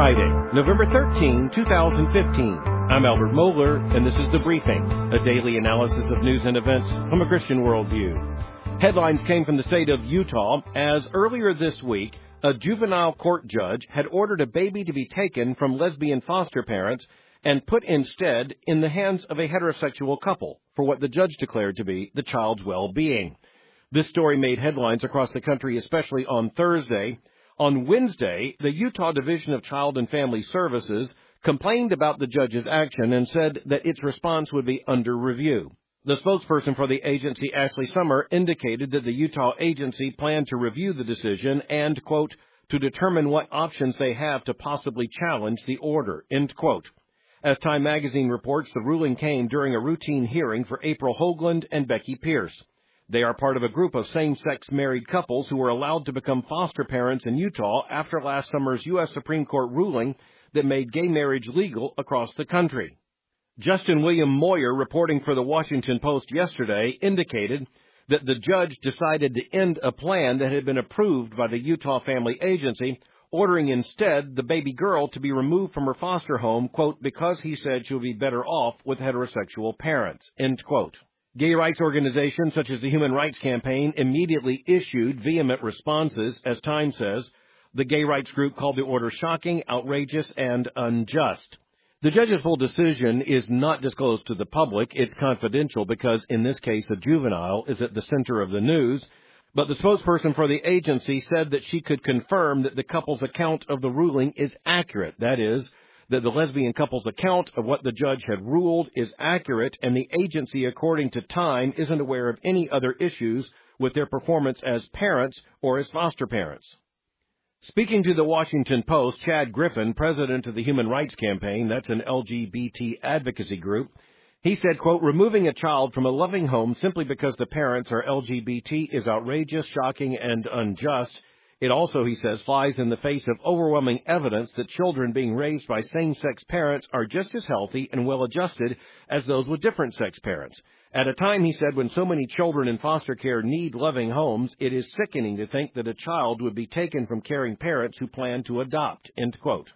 Friday, November 13, 2015. I'm Albert Moeller, and this is The Briefing, a daily analysis of news and events from a Christian worldview. Headlines came from the state of Utah as earlier this week, a juvenile court judge had ordered a baby to be taken from lesbian foster parents and put instead in the hands of a heterosexual couple for what the judge declared to be the child's well-being. This story made headlines across the country, especially on Thursday. On Wednesday, the Utah Division of Child and Family Services complained about the judge's action and said that its response would be under review. The spokesperson for the agency, Ashley Summer, indicated that the Utah agency planned to review the decision and, quote, to determine what options they have to possibly challenge the order, end quote. As Time magazine reports, the ruling came during a routine hearing for April Hoagland and Becky Pierce. They are part of a group of same-sex married couples who were allowed to become foster parents in Utah after last summer's U.S. Supreme Court ruling that made gay marriage legal across the country. Justin William Moyer, reporting for the Washington Post yesterday, indicated that the judge decided to end a plan that had been approved by the Utah Family Agency, ordering instead the baby girl to be removed from her foster home, quote, because he said she would be better off with heterosexual parents, end quote. Gay rights organizations such as the Human Rights Campaign immediately issued vehement responses. As Time says, the gay rights group called the order shocking, outrageous, and unjust. The judge's full decision is not disclosed to the public. It's confidential because, in this case, a juvenile is at the center of the news. But the spokesperson for the agency said that she could confirm that the couple's account of the ruling is accurate. That is, that the lesbian couple's account of what the judge had ruled is accurate, and the agency, according to Time, isn't aware of any other issues with their performance as parents or as foster parents. Speaking to the Washington Post, Chad Griffin, president of the Human Rights Campaign, that's an LGBT advocacy group, he said, quote, removing a child from a loving home simply because the parents are LGBT is outrageous, shocking, and unjust. It also, he says, flies in the face of overwhelming evidence that children being raised by same-sex parents are just as healthy and well-adjusted as those with different-sex parents. At a time, he said, when so many children in foster care need loving homes, it is sickening to think that a child would be taken from caring parents who plan to adopt, end quote.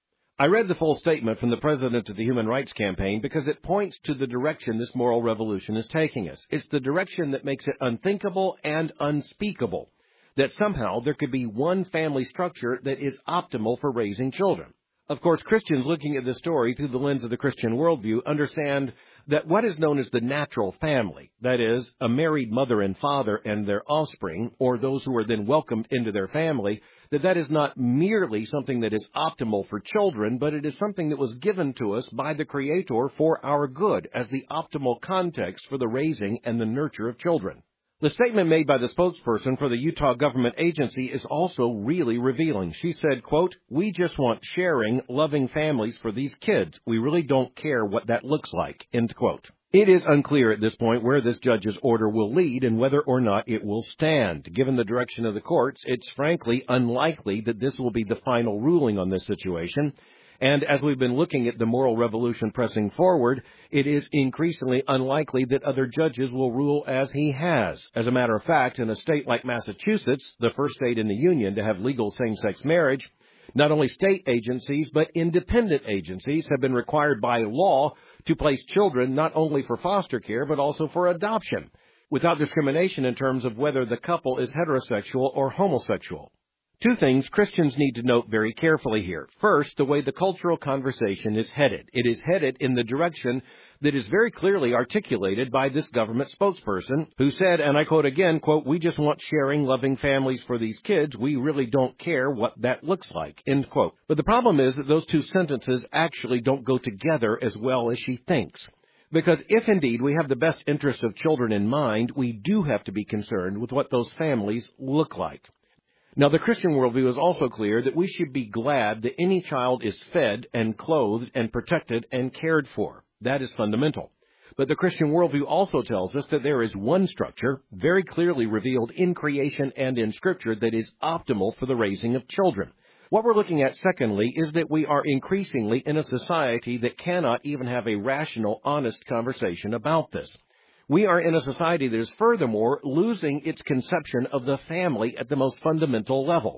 I read the full statement from the president of the Human Rights Campaign because it points to the direction this moral revolution is taking us. It's the direction that makes it unthinkable and unspeakable that somehow there could be one family structure that is optimal for raising children. Of course, Christians looking at this story through the lens of the Christian worldview understand that what is known as the natural family, that is, a married mother and father and their offspring, or those who are then welcomed into their family, that is not merely something that is optimal for children, but it is something that was given to us by the Creator for our good as the optimal context for the raising and the nurture of children. The statement made by the spokesperson for the Utah government agency is also really revealing. She said, quote, we just want sharing, loving families for these kids. We really don't care what that looks like, end quote. It is unclear at this point where this judge's order will lead and whether or not it will stand. Given the direction of the courts, it's frankly unlikely that this will be the final ruling on this situation. And as we've been looking at the moral revolution pressing forward, it is increasingly unlikely that other judges will rule as he has. As a matter of fact, in a state like Massachusetts, the first state in the union to have legal same-sex marriage, not only state agencies but independent agencies have been required by law to place children not only for foster care but also for adoption, without discrimination in terms of whether the couple is heterosexual or homosexual. Two things Christians need to note very carefully here. First, the way the cultural conversation is headed. It is headed in the direction that is very clearly articulated by this government spokesperson who said, and I quote again, quote, we just want sharing, loving families for these kids. We really don't care what that looks like, end quote. But the problem is that those two sentences actually don't go together as well as she thinks. Because if indeed we have the best interests of children in mind, we do have to be concerned with what those families look like. Now, the Christian worldview is also clear that we should be glad that any child is fed and clothed and protected and cared for. That is fundamental. But the Christian worldview also tells us that there is one structure, very clearly revealed in creation and in Scripture, that is optimal for the raising of children. What we're looking at, secondly, is that we are increasingly in a society that cannot even have a rational, honest conversation about this. We are in a society that is furthermore losing its conception of the family at the most fundamental level.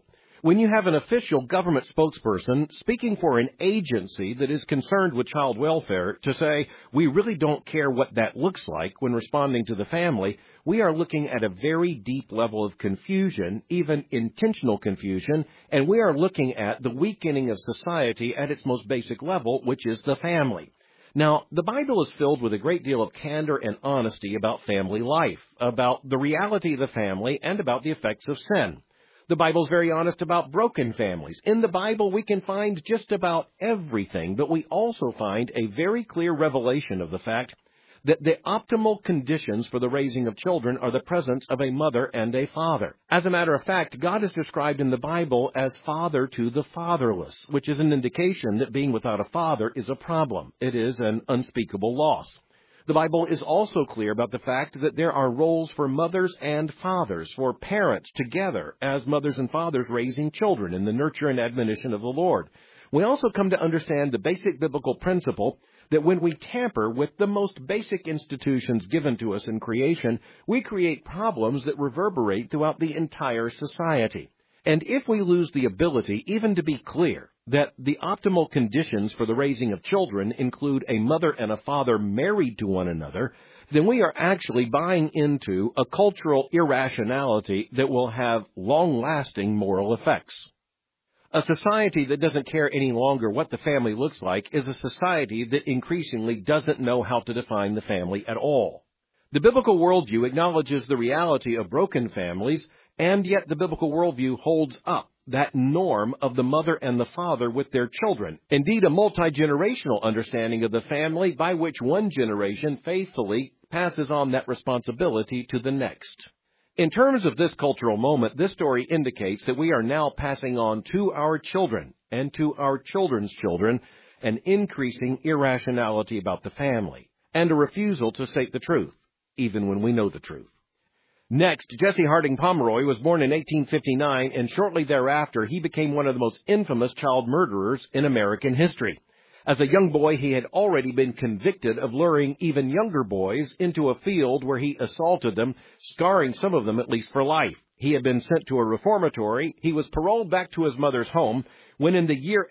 When you have an official government spokesperson speaking for an agency that is concerned with child welfare to say, we really don't care what that looks like when responding to the family, we are looking at a very deep level of confusion, even intentional confusion, and we are looking at the weakening of society at its most basic level, which is the family. Now, the Bible is filled with a great deal of candor and honesty about family life, about the reality of the family, and about the effects of sin. The Bible's very honest about broken families. In the Bible, we can find just about everything, but we also find a very clear revelation of the fact that the optimal conditions for the raising of children are the presence of a mother and a father. As a matter of fact, God is described in the Bible as father to the fatherless, which is an indication that being without a father is a problem. It is an unspeakable loss. The Bible is also clear about the fact that there are roles for mothers and fathers, for parents together as mothers and fathers raising children in the nurture and admonition of the Lord. We also come to understand the basic biblical principle that when we tamper with the most basic institutions given to us in creation, we create problems that reverberate throughout the entire society. And if we lose the ability even to be clear that the optimal conditions for the raising of children include a mother and a father married to one another, then we are actually buying into a cultural irrationality that will have long-lasting moral effects. A society that doesn't care any longer what the family looks like is a society that increasingly doesn't know how to define the family at all. The biblical worldview acknowledges the reality of broken families, and yet the biblical worldview holds up that norm of the mother and the father with their children. Indeed, a multi-generational understanding of the family by which one generation faithfully passes on that responsibility to the next. In terms of this cultural moment, this story indicates that we are now passing on to our children and to our children's children an increasing irrationality about the family and a refusal to state the truth, even when we know the truth. Next, Jesse Harding Pomeroy was born in 1859, and shortly thereafter he became one of the most infamous child murderers in American history. As a young boy, he had already been convicted of luring even younger boys into a field where he assaulted them, scarring some of them at least for life. He had been sent to a reformatory. He was paroled back to his mother's home when in the year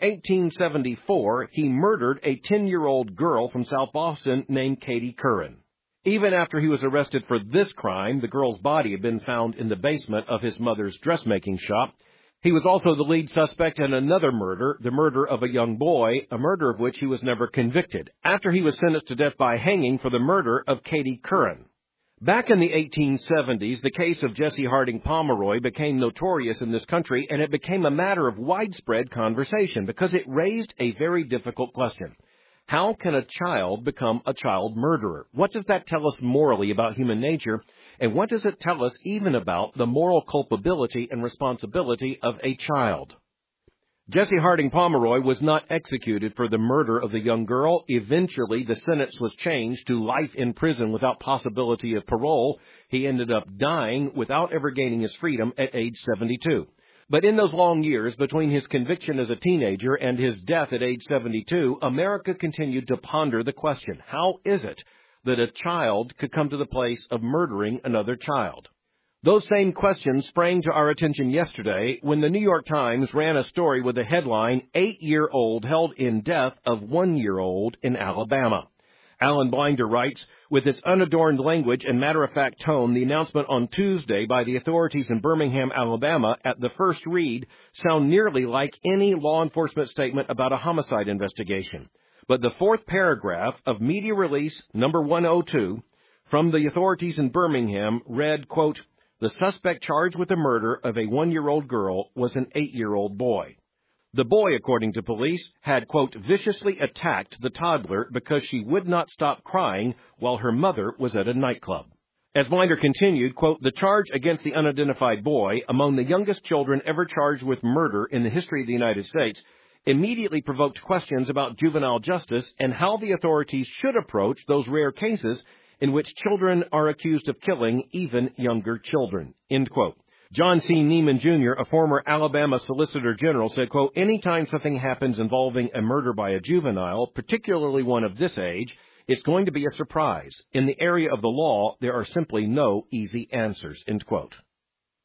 1874 he murdered a 10-year-old girl from South Boston named Katie Curran. Even after he was arrested for this crime, the girl's body had been found in the basement of his mother's dressmaking shop. He was also the lead suspect in another murder, the murder of a young boy, a murder of which he was never convicted, after he was sentenced to death by hanging for the murder of Katie Curran. Back in the 1870s, the case of Jesse Harding Pomeroy became notorious in this country, and it became a matter of widespread conversation because it raised a very difficult question. How can a child become a child murderer? What does that tell us morally about human nature? And what does it tell us even about the moral culpability and responsibility of a child? Jesse Harding Pomeroy was not executed for the murder of the young girl. Eventually, the sentence was changed to life in prison without possibility of parole. He ended up dying without ever gaining his freedom at age 72. But in those long years between his conviction as a teenager and his death at age 72, America continued to ponder the question, how is it that a child could come to the place of murdering another child? Those same questions sprang to our attention yesterday when the New York Times ran a story with the headline, 8-year-old held in death of 1-year-old in Alabama. Alan Blinder writes, with its unadorned language and matter-of-fact tone, the announcement on Tuesday by the authorities in Birmingham, Alabama, at the first read, sound nearly like any law enforcement statement about a homicide investigation. But the fourth paragraph of media release number 102 from the authorities in Birmingham read, quote, the suspect charged with the murder of a 1-year-old girl was an 8-year-old boy. The boy, according to police, had, quote, viciously attacked the toddler because she would not stop crying while her mother was at a nightclub. As Blinder continued, quote, the charge against the unidentified boy, among the youngest children ever charged with murder in the history of the United States, immediately provoked questions about juvenile justice and how the authorities should approach those rare cases in which children are accused of killing even younger children, end quote. John C. Neiman, Jr., a former Alabama Solicitor General, said, quote, anytime something happens involving a murder by a juvenile, particularly one of this age, it's going to be a surprise. In the area of the law, there are simply no easy answers, end quote.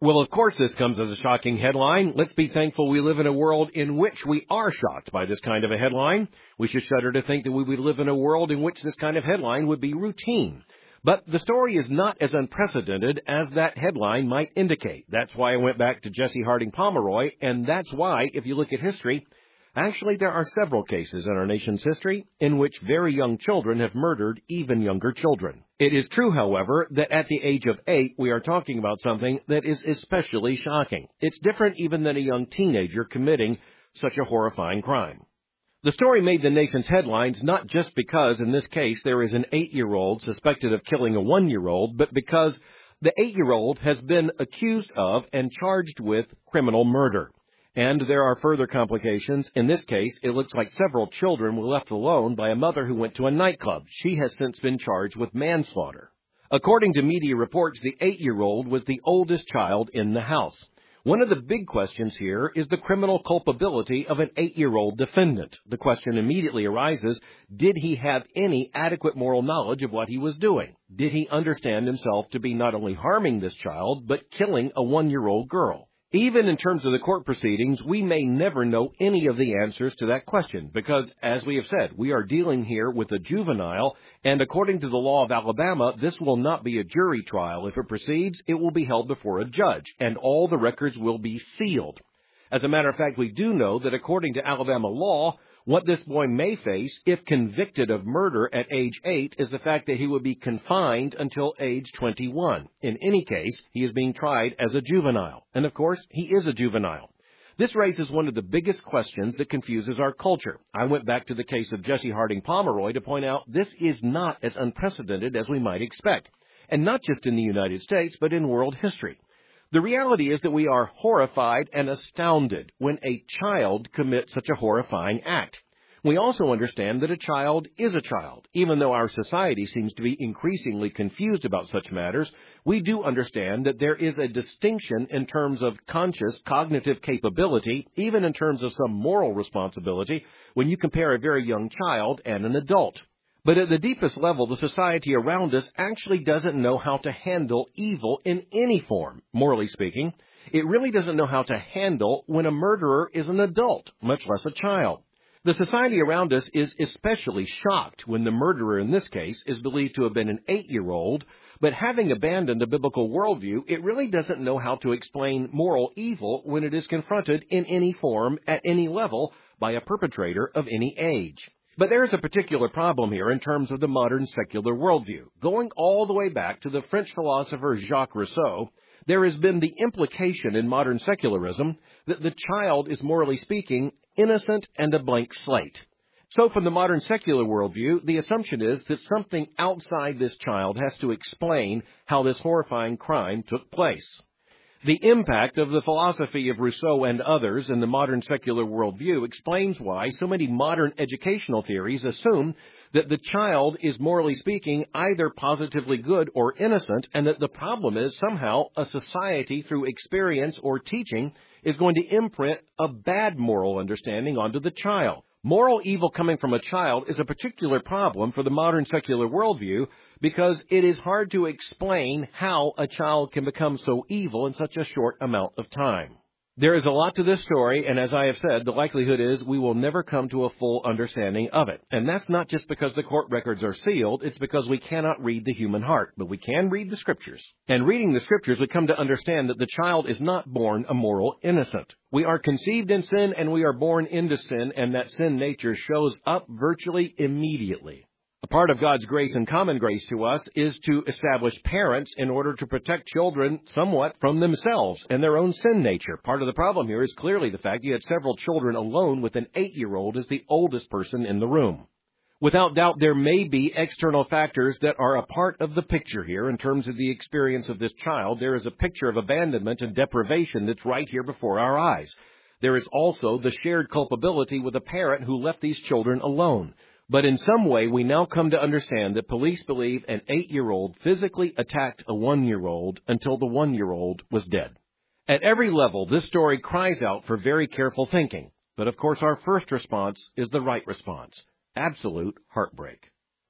Well, of course this comes as a shocking headline. Let's be thankful we live in a world in which we are shocked by this kind of a headline. We should shudder to think that we would live in a world in which this kind of headline would be routine. But the story is not as unprecedented as that headline might indicate. That's why I went back to Jesse Harding Pomeroy, and that's why, if you look at history, actually there are several cases in our nation's history in which very young children have murdered even younger children. It is true, however, that at the age of 8, we are talking about something that is especially shocking. It's different even than a young teenager committing such a horrifying crime. The story made the nation's headlines not just because, in this case, there is an 8-year-old suspected of killing a 1-year-old, but because the 8-year-old has been accused of and charged with criminal murder. And there are further complications. In this case, it looks like several children were left alone by a mother who went to a nightclub. She has since been charged with manslaughter. According to media reports, the 8-year-old was the oldest child in the house. One of the big questions here is the criminal culpability of an 8-year-old defendant. The question immediately arises, did he have any adequate moral knowledge of what he was doing? Did he understand himself to be not only harming this child, but killing a 1-year-old girl? Even in terms of the court proceedings, we may never know any of the answers to that question because, as we have said, we are dealing here with a juvenile, and according to the law of Alabama, this will not be a jury trial. If it proceeds, it will be held before a judge, and all the records will be sealed. As a matter of fact, we do know that according to Alabama law, what this boy may face, if convicted of murder at age 8, is the fact that he would be confined until age 21. In any case, he is being tried as a juvenile. And of course, he is a juvenile. This raises one of the biggest questions that confuses our culture. I went back to the case of Jesse Harding Pomeroy to point out this is not as unprecedented as we might expect. And not just in the United States, but in world history. The reality is that we are horrified and astounded when a child commits such a horrifying act. We also understand that a child is a child. Even though our society seems to be increasingly confused about such matters, we do understand that there is a distinction in terms of conscious cognitive capability, even in terms of some moral responsibility, when you compare a very young child and an adult. But at the deepest level, the society around us actually doesn't know how to handle evil in any form, morally speaking. It really doesn't know how to handle when a murderer is an adult, much less a child. The society around us is especially shocked when the murderer in this case is believed to have been an 8-year-old, but having abandoned a biblical worldview, it really doesn't know how to explain moral evil when it is confronted in any form, at any level, by a perpetrator of any age. But there is a particular problem here in terms of the modern secular worldview. Going all the way back to the French philosopher Jacques Rousseau, there has been the implication in modern secularism that the child is, morally speaking, innocent and a blank slate. So from the modern secular worldview, the assumption is that something outside this child has to explain how this horrifying crime took place. The impact of the philosophy of Rousseau and others in the modern secular worldview explains why so many modern educational theories assume that the child is, morally speaking, either positively good or innocent, and that the problem is somehow a society, through experience or teaching, is going to imprint a bad moral understanding onto the child. Moral evil coming from a child is a particular problem for the modern secular worldview because it is hard to explain how a child can become so evil in such a short amount of time. There is a lot to this story, and as I have said, the likelihood is we will never come to a full understanding of it. And that's not just because the court records are sealed, it's because we cannot read the human heart, but we can read the Scriptures. And reading the Scriptures, we come to understand that the child is not born a moral innocent. We are conceived in sin, and we are born into sin, and that sin nature shows up virtually immediately. A part of God's grace and common grace to us is to establish parents in order to protect children somewhat from themselves and their own sin nature. Part of the problem here is clearly the fact you had several children alone with an 8-year-old as the oldest person in the room. Without doubt, there may be external factors that are a part of the picture here in terms of the experience of this child. There is a picture of abandonment and deprivation that's right here before our eyes. There is also the shared culpability with a parent who left these children alone. But in some way, we now come to understand that police believe an 8-year-old physically attacked a 1-year-old until the 1-year-old was dead. At every level, this story cries out for very careful thinking. But of course, our first response is the right response: absolute heartbreak.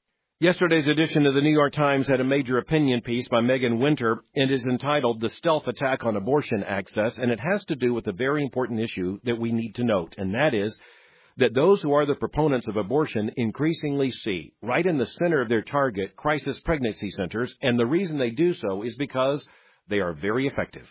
Yesterday's edition of the New York Times had a major opinion piece by Megan Winter and is entitled The Stealth Attack on Abortion Access, and it has to do with a very important issue that we need to note, and that is that those who are the proponents of abortion increasingly see, right in the center of their target, crisis pregnancy centers, and the reason they do so is because they are very effective.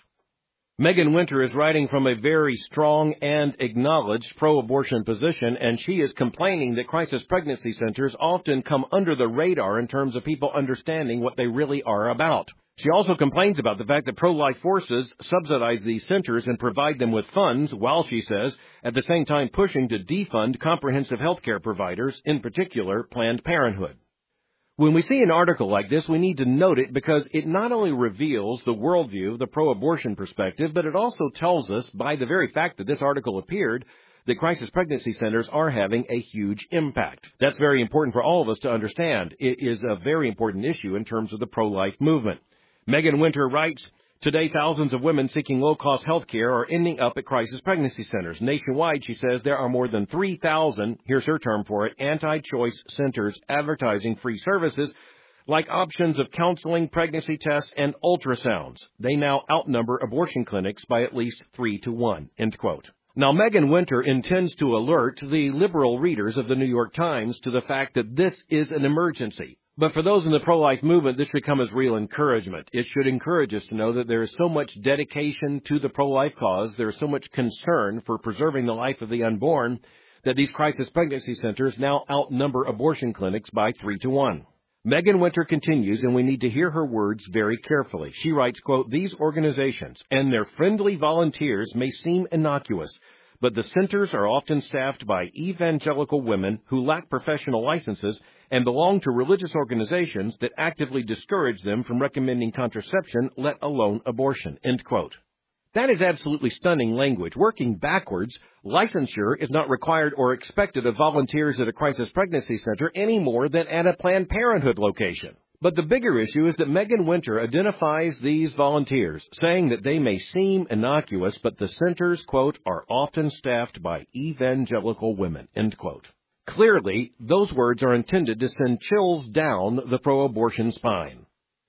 Megan Winter is writing from a very strong and acknowledged pro-abortion position, and she is complaining that crisis pregnancy centers often come under the radar in terms of people understanding what they really are about. She also complains about the fact that pro-life forces subsidize these centers and provide them with funds, while, she says, at the same time pushing to defund comprehensive health care providers, in particular Planned Parenthood. When we see an article like this, we need to note it because it not only reveals the worldview of the pro-abortion perspective, but it also tells us, by the very fact that this article appeared, that crisis pregnancy centers are having a huge impact. That's very important for all of us to understand. It is a very important issue in terms of the pro-life movement. Megan Winter writes, today thousands of women seeking low-cost health care are ending up at crisis pregnancy centers. Nationwide, she says, there are more than 3,000, here's her term for it, anti-choice centers advertising free services like options of counseling, pregnancy tests, and ultrasounds. They now outnumber abortion clinics by at least 3 to 1, end quote. Now, Megan Winter intends to alert the liberal readers of the New York Times to the fact that this is an emergency. But for those in the pro-life movement, this should come as real encouragement. It should encourage us to know that there is so much dedication to the pro-life cause, there is so much concern for preserving the life of the unborn, that these crisis pregnancy centers now outnumber abortion clinics by 3 to 1. Megan Winter continues, and we need to hear her words very carefully. She writes, quote, these organizations and their friendly volunteers may seem innocuous, but the centers are often staffed by evangelical women who lack professional licenses and belong to religious organizations that actively discourage them from recommending contraception, let alone abortion, end quote. That is absolutely stunning language. Working backwards, licensure is not required or expected of volunteers at a crisis pregnancy center any more than at a Planned Parenthood location. But the bigger issue is that Megan Winter identifies these volunteers, saying that they may seem innocuous, but the centers, quote, are often staffed by evangelical women, end quote. Clearly, those words are intended to send chills down the pro-abortion spine.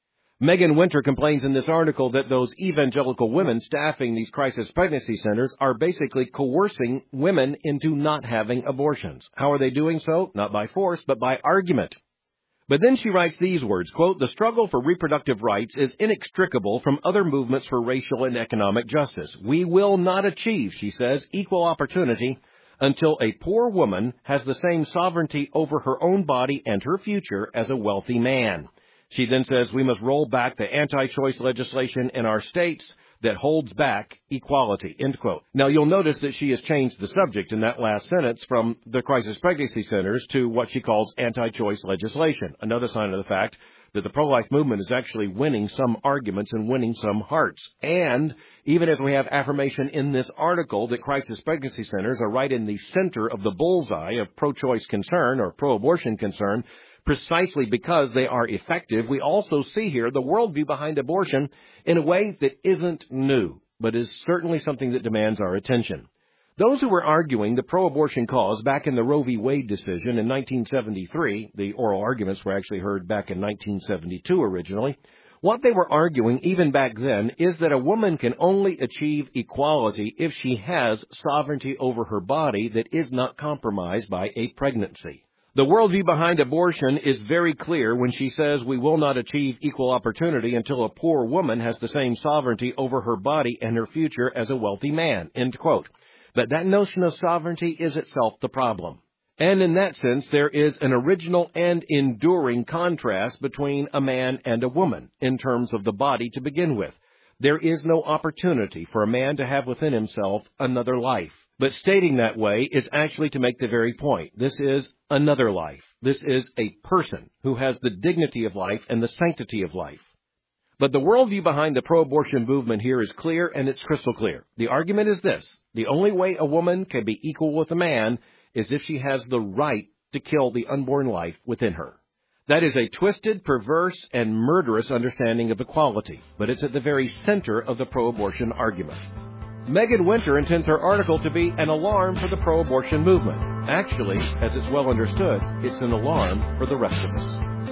Megan Winter complains in this article that those evangelical women staffing these crisis pregnancy centers are basically coercing women into not having abortions. How are they doing so? Not by force, but by argument. But then she writes these words, quote, the struggle for reproductive rights is inextricable from other movements for racial and economic justice. We will not achieve, she says, equal opportunity until a poor woman has the same sovereignty over her own body and her future as a wealthy man. She then says we must roll back the anti-choice legislation in our states that holds back equality, end quote. Now, you'll notice that she has changed the subject in that last sentence from the crisis pregnancy centers to what she calls anti-choice legislation, another sign of the fact that the pro-life movement is actually winning some arguments and winning some hearts. And even as we have affirmation in this article that crisis pregnancy centers are right in the center of the bullseye of pro-choice concern or pro-abortion concern, precisely because they are effective, we also see here the worldview behind abortion in a way that isn't new, but is certainly something that demands our attention. Those who were arguing the pro-abortion cause back in the Roe v. Wade decision in 1973, the oral arguments were actually heard back in 1972 originally, what they were arguing even back then is that a woman can only achieve equality if she has sovereignty over her body that is not compromised by a pregnancy. The worldview behind abortion is very clear when she says we will not achieve equal opportunity until a poor woman has the same sovereignty over her body and her future as a wealthy man, end quote. But that notion of sovereignty is itself the problem. And in that sense, there is an original and enduring contrast between a man and a woman in terms of the body to begin with. There is no opportunity for a man to have within himself another life. But stating that way is actually to make the very point. This is another life. This is a person who has the dignity of life and the sanctity of life. But the worldview behind the pro-abortion movement here is clear, and it's crystal clear. The argument is this: the only way a woman can be equal with a man is if she has the right to kill the unborn life within her. That is a twisted, perverse, and murderous understanding of equality, but it's at the very center of the pro-abortion argument. Megan Winter intends her article to be an alarm for the pro-abortion movement. Actually, as it's well understood, it's an alarm for the rest of us.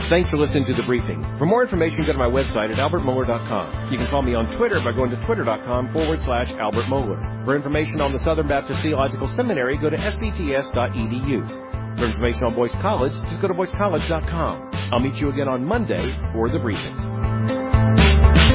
Thanks for listening to The Briefing. For more information, go to my website at albertmohler.com. You can follow me on Twitter by going to twitter.com/Albert Mohler. For information on the Southern Baptist Theological Seminary, go to sbts.edu. For information on Boyce College, just go to boycecollege.com. I'll meet you again on Monday for The Briefing.